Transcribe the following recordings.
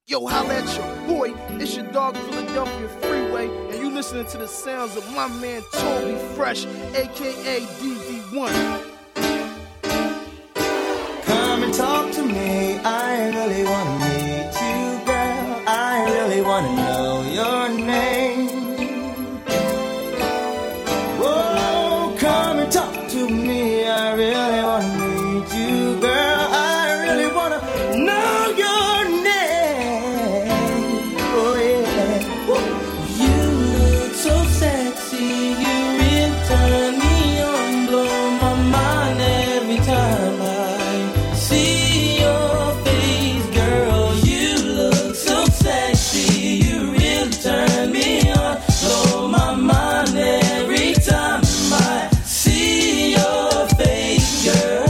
Yo, holla at your boy. It's your dog Philadelphia Freeway, and you listening to the sounds of my man Toby Fresh, aka DV1. Come and talk to me. I really wanna meet you, girl. I really wanna know your name. Whoa, come and talk to me. I really wanna meet you, girl. I really wanna know your name. Oh yeah. Woo. You look so sexy. You really turn me on, blow my mind every time I see your face, girl. You look so sexy. You really turn me on, blow my mind every time I see your face, girl.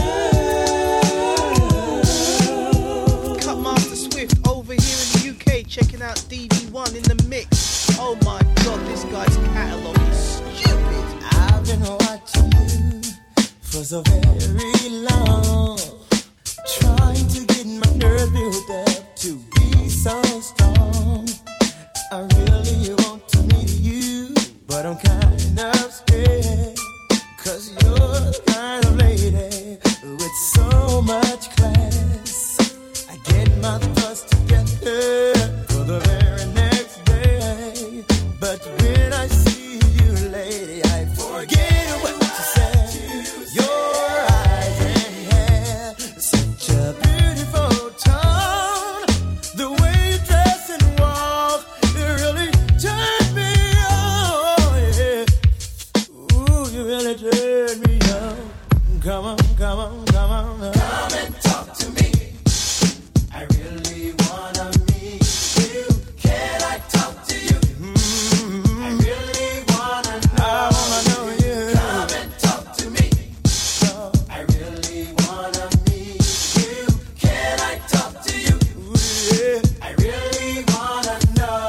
Cut Master Swift over here in the UK, checking out DV1 in the mix. Oh my god, this guy's catalog is stupid. I've been watching you for so very long, trying to get my nerves built up to be so strong. I really want to meet you, but I'm kind of scared, 'cause you're the kind of lady with so much class. I get my thoughts together for the very next day, but when I see you, lady, I forget what you said. Your eyes and hair, such a beautiful tone. The way you dress and walk, it really turned me on. Yeah. Ooh, you really turned me on. Come on, come on, come on. Come and talk to me. I really wanna meet you. Can I talk to you? I really wanna know. I wanna know you. Come and talk to me. I really wanna meet you. Can I talk to you? I really wanna know.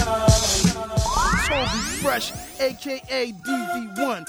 Toby Fresh, aka DV1.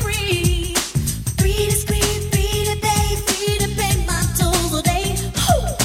Free to scream, free to bathe, free to paint my toes all day. Woo!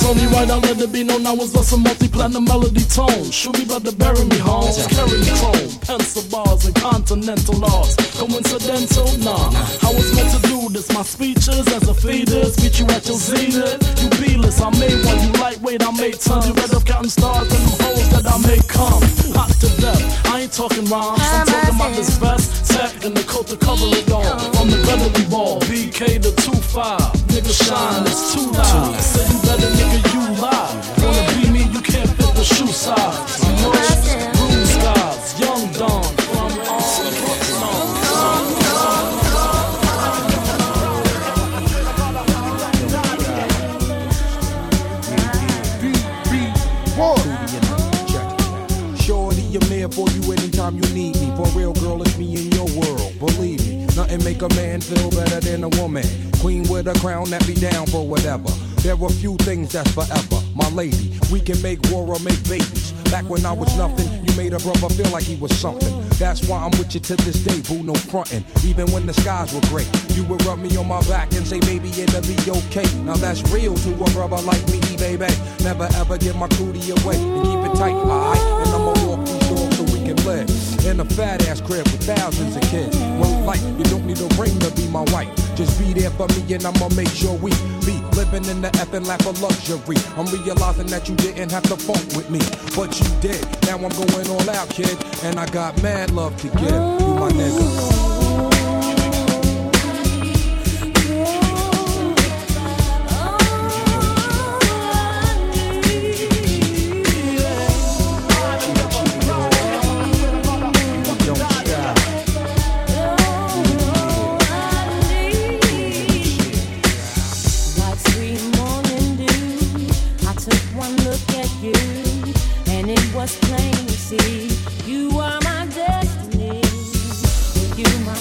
only right I let it be known I was lost a multi-platinum melody tone. Shoot me but to bury me home. Carry chrome, pencil bars and continental arts. Coincidental? Nah. I was meant to do this. My speeches as a fetus. Beat you at your zenith. You B-list, I made one. You lightweight, I made tons. You read up counting stars and them hoes that I made come. Hot to death. I ain't talking rhymes. I'm talking about this vest. Tech and the coat to cover it all. From the gunnery ball. BK to 2-5. Nigga shine, it's too loud. Say you better, nigga, you lie. Wanna be me, you can't fit the shoe size. You know, blue skies, young dawn from Shorty, I'm there for you anytime you need me. For real, girl, it's me in your world. Believe me, nothing make a man feel better than a woman. Queen with a crown that be down for whatever. There are few things that's forever. My lady, we can make war or make babies. Back when I was nothing, you made a brother feel like he was something. That's why I'm with you to this day, boo, no frontin'. Even when the skies were gray, you would rub me on my back and say, baby, it'll be okay. Now that's real to a brother like me, baby. Never ever give my cootie away and keep it tight, alright? And I'ma walk these doors so we can live in a fat ass crib with thousands of kids. Well, like, you don't need a ring to be my wife. Just be there for me and I'ma make sure we be living in the effing lap of luxury. I'm realizing that you didn't have to funk with me, but you did. Now I'm going all out, kid, and I got mad love to give you, my nigga. Was plain to see you are my destiny. You my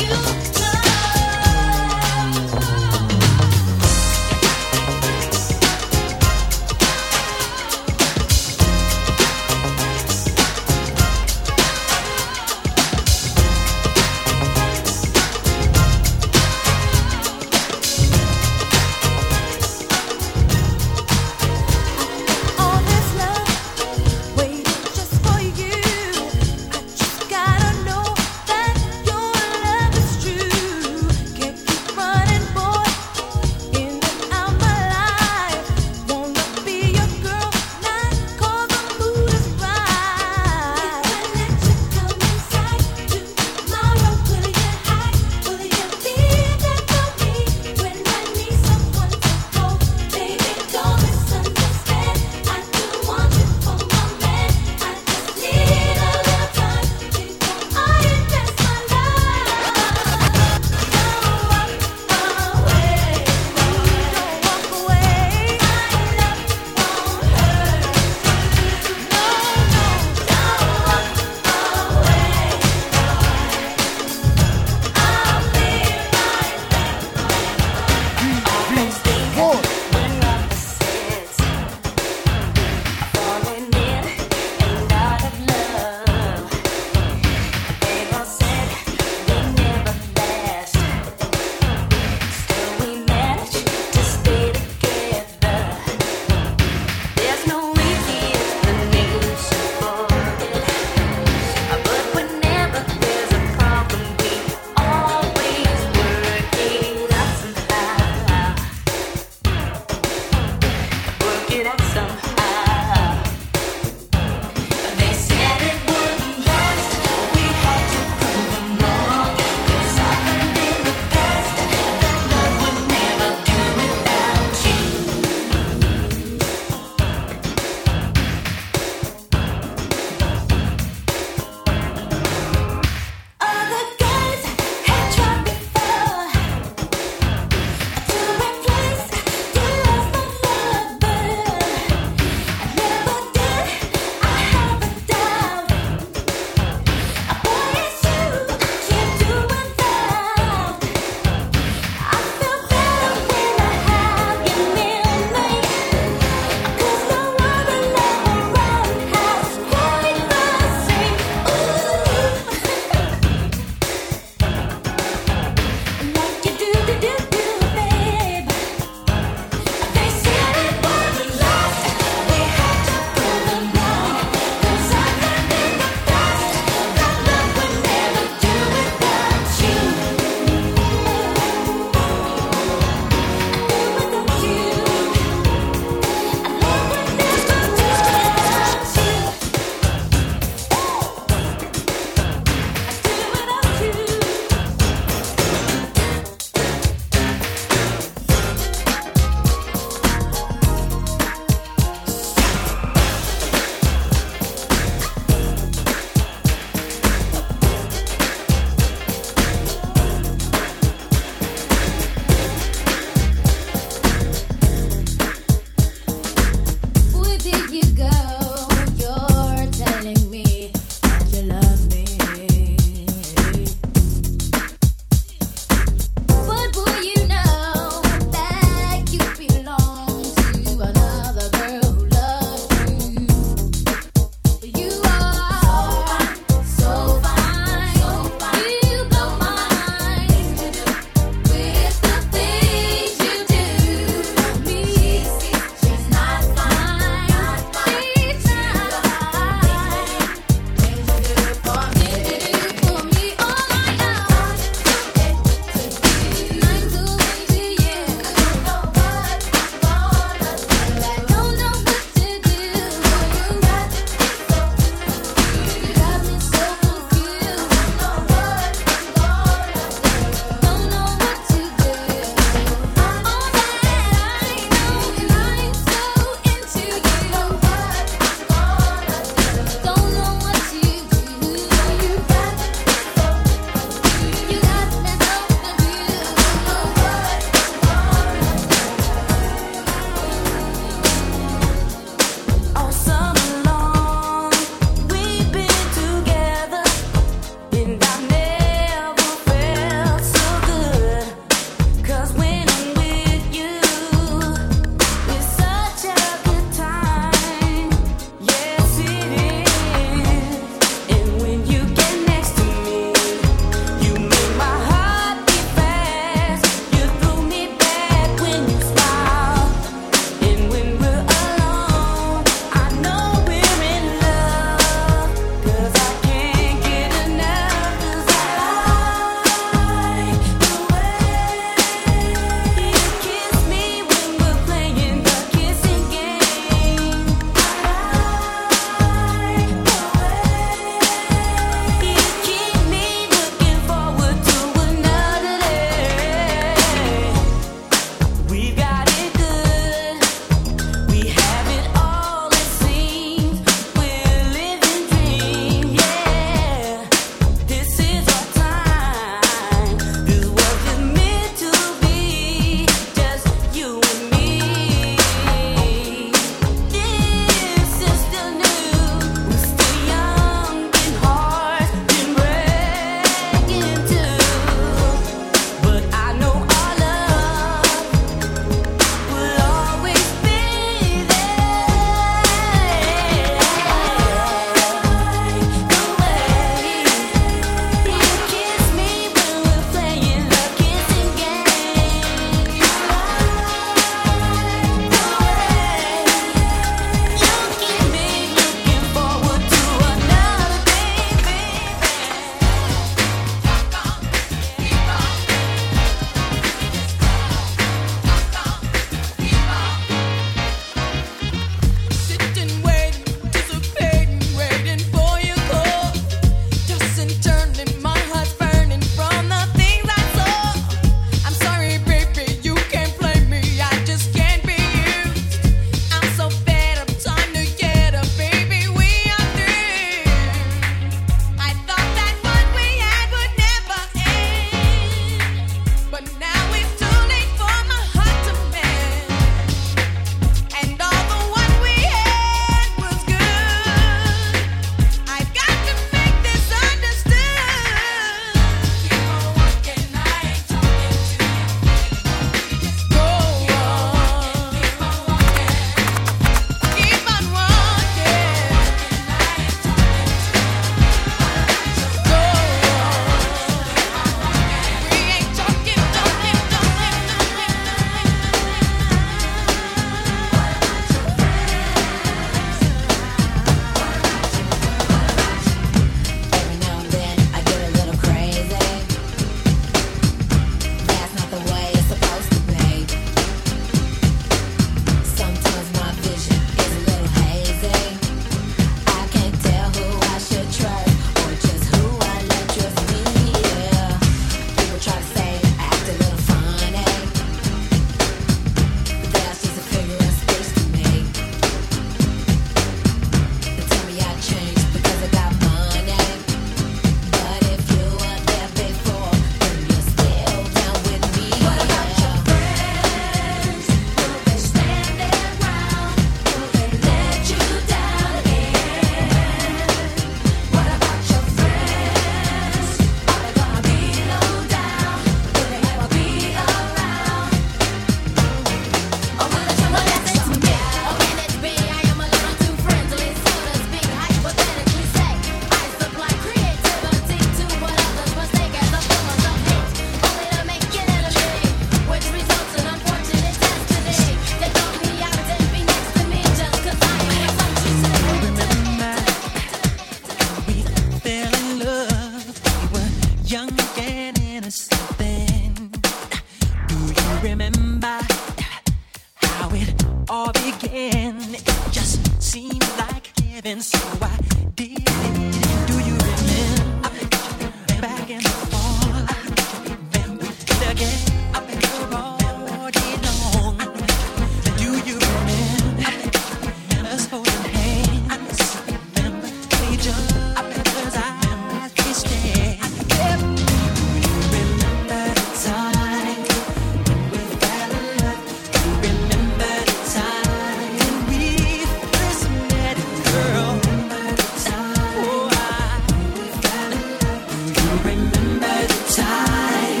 began, it just seemed like heaven, so I did it. Do you remember back in the fall? Remember the game all day long? Do you remember us holding hands? Remember each other's eyes we stared? Remember the time when we fell in love? Remember the time when we first met, girl? Remember the time, oh, we fell in love. Do you remember the time?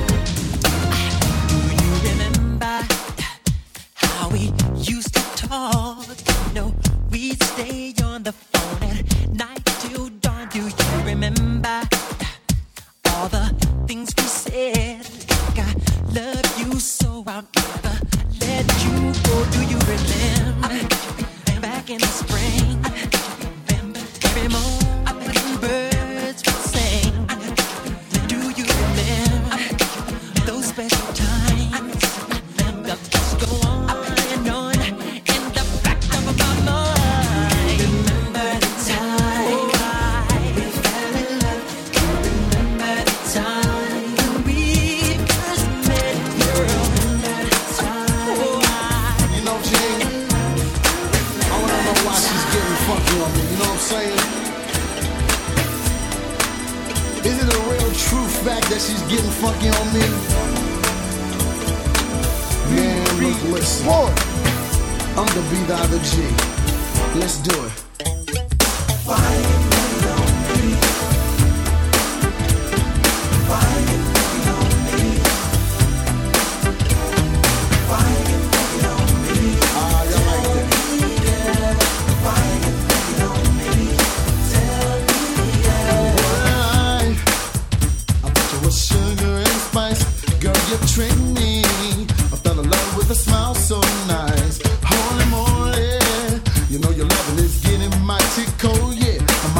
Do you remember how we used to talk? You know, we'd stay on the phone at night till dawn. Do you remember all the things we said? Like I love you so I'll never let you go. Do you remember back in the spring? Remember every morning birds would sing? Do you remember those special times? The thoughts go on and on in the back of my mind. Remember the time we fell in love. Remember the time when we first met, girl. Remember the time, You know, Jane, I wanna know why she's getting funky on me, you know what I'm saying? Is it a real true fact that she's getting funky on me? Man, look, listen. I'm the B, the G. Let's do it. Ah, you like that? Alright. I bet you was sugar and spice. Girl, you tricked me. I fell in love with a smile so nice. Holy moly. You know your loving is getting mighty cold, yeah. I'm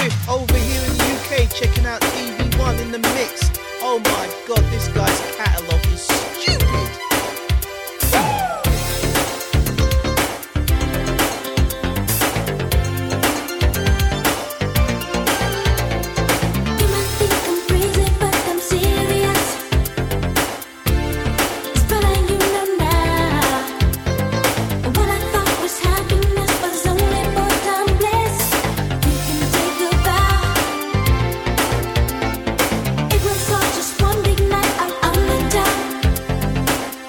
Swift over here in the UK, checking out DV1 in the mix. Oh my god, this guy's catalogue is stupid. It was all just one big night out on the town.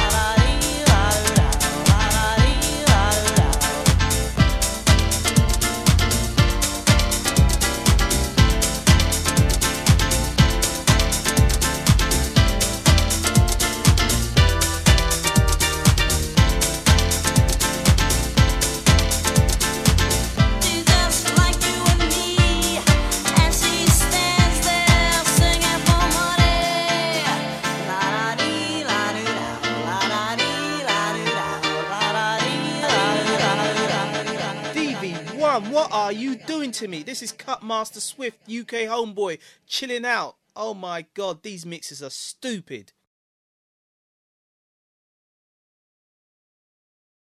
What are you doing to me? This is Cutmaster Swift, UK homeboy, chilling out. Oh my god, these mixes are stupid.